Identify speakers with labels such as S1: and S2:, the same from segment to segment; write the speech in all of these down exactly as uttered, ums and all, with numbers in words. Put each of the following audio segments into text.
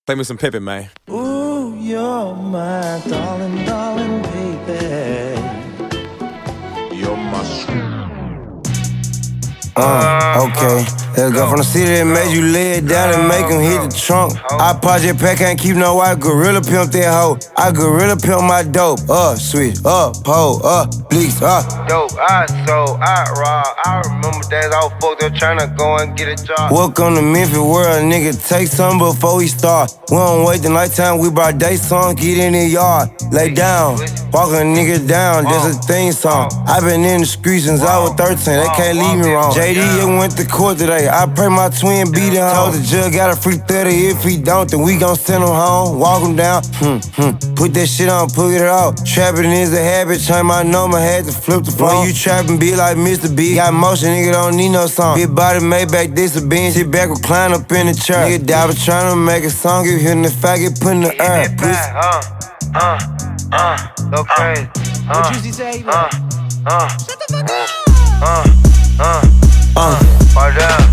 S1: Play me some Pippin, man.
S2: Ooh, you're my darling, darling baby. You're my sweet.
S3: Uh, okay. Let's go from the city that made you lay it down and make him hit the trunk. I project pack, can't keep no white gorilla pimp that hoe. I gorilla pimp my dope. Uh, switch, up, pole, uh, bleaks, uh.
S4: Dope, I sold, I rob. I remember days I was fucked up tryna go and get a job.
S3: Welcome to Memphis world, nigga. Take some before we start. We don't wait the nighttime, we brought day song, get in the yard. Lay down, walk a nigga down, there's a theme song. I been in the streets since I was thirteen, they can't leave me wrong. J D went to court today, I pray my twin beat him home. Told the judge got a free thirty, if he don't, then we gon' send him home. Walk him down, hmm, hmm. Put that shit on, put it off. Trapping is a habit, change my number, had to flip the phone. When you trapping, be like Mister B. Got motion, nigga don't need no song. Big body made back, this a bean. Sit back, recline up in the chair. Nigga dabber tryna make a song, give him the faggot, put in the earth.
S4: Uh, uh, uh, go crazy. Uh,
S2: What Juicy say?
S4: uh, uh,
S2: Shut the fuck up.
S4: uh, uh,
S5: Uh,
S4: fall down.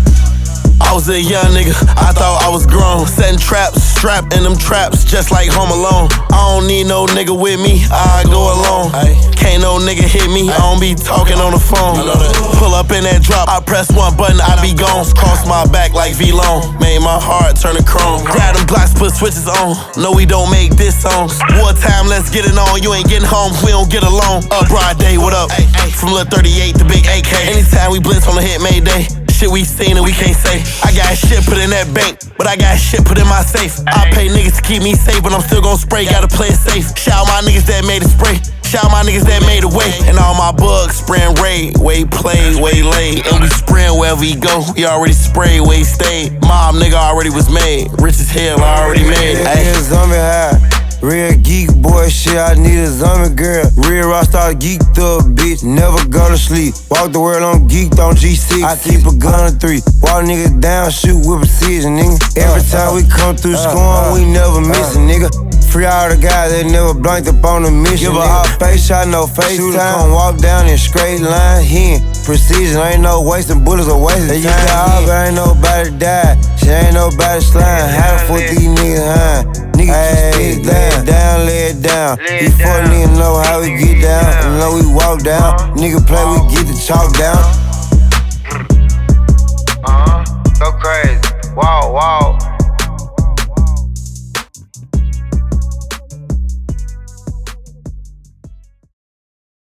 S5: I was a young nigga, I thought I was grown. Setting traps, strapped in them traps, just like Home Alone. I don't need no nigga with me, I go alone. Can't no nigga hit me, I don't be talking on the phone. Pull up in that drop, I press one button, I be gone. Cross my back like V-Long, made my heart turn to chrome. Grab them blocks, put switches on, no we don't make this song. Wartime, let's get it on, you ain't getting home, we don't get along. Up broad day, what up? From little thirty-eight to big A K. Anytime we blitz on the hit Mayday. Shit we seen and we can't say. I got shit put in that bank, but I got shit put in my safe. I pay niggas to keep me safe, but I'm still gon' spray, gotta play it safe. Shout out my niggas that made it spray. Shout out my niggas that made it way. And all my bugs spraying raid, way play, way late. And we spraying wherever we go, we already spray, way stay. Mob nigga already was made, rich as hell, I already made it.
S3: Yeah, zombie high. Real geek boy shit, I need a zombie girl. Real rockstar geeked up, bitch, never go to sleep. Walk the world on geeked on G six. I keep a gun of three. Walk niggas down, shoot with precision, nigga. Every time we come through scoring, we never missing, nigga. Free all the guys that never blanked up on the mission. Give a hot face shot, no face time. Come walk down in straight line, he precision, ain't no wasting bullets or wasting time. You got all, but ain't nobody died. Shit ain't nobody slime. How the fuck these niggas high? Nigga keep lay it down, lay it down. These fuck niggas know how we get down, and know we walk down. Nigga play, we get the chalk down.
S4: Uh, go crazy. Wow, wow.